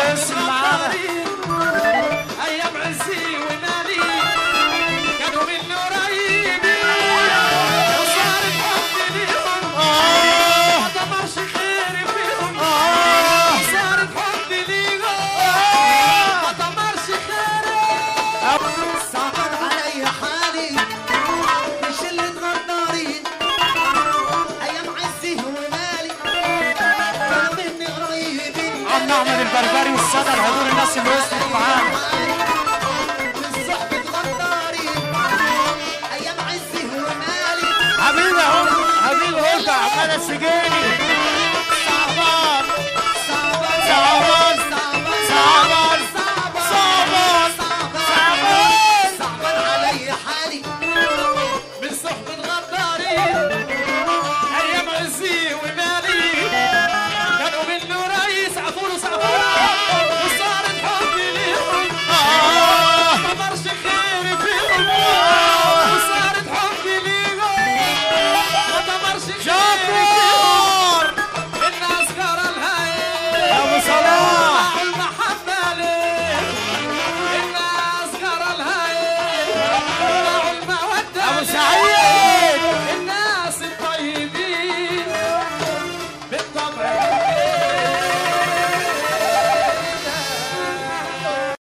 يوصل معانا. ايام عزي ونالي كانوا مني قريبين وصارت حبي ليهم ما ضمرش خيري فيهم وصارت حبي ليهم ما ضمرش خيري. صعبان علي حالي مش اللي تغدرين ايام عزي ومالي كانوا مني قريبين. عم نعمل البربري والصدر هدول الناس اللي وصلت معانا. بالصحبة غدارين ايام عزي ومالي حبيبي اهو حبيبي اهو عمال السجين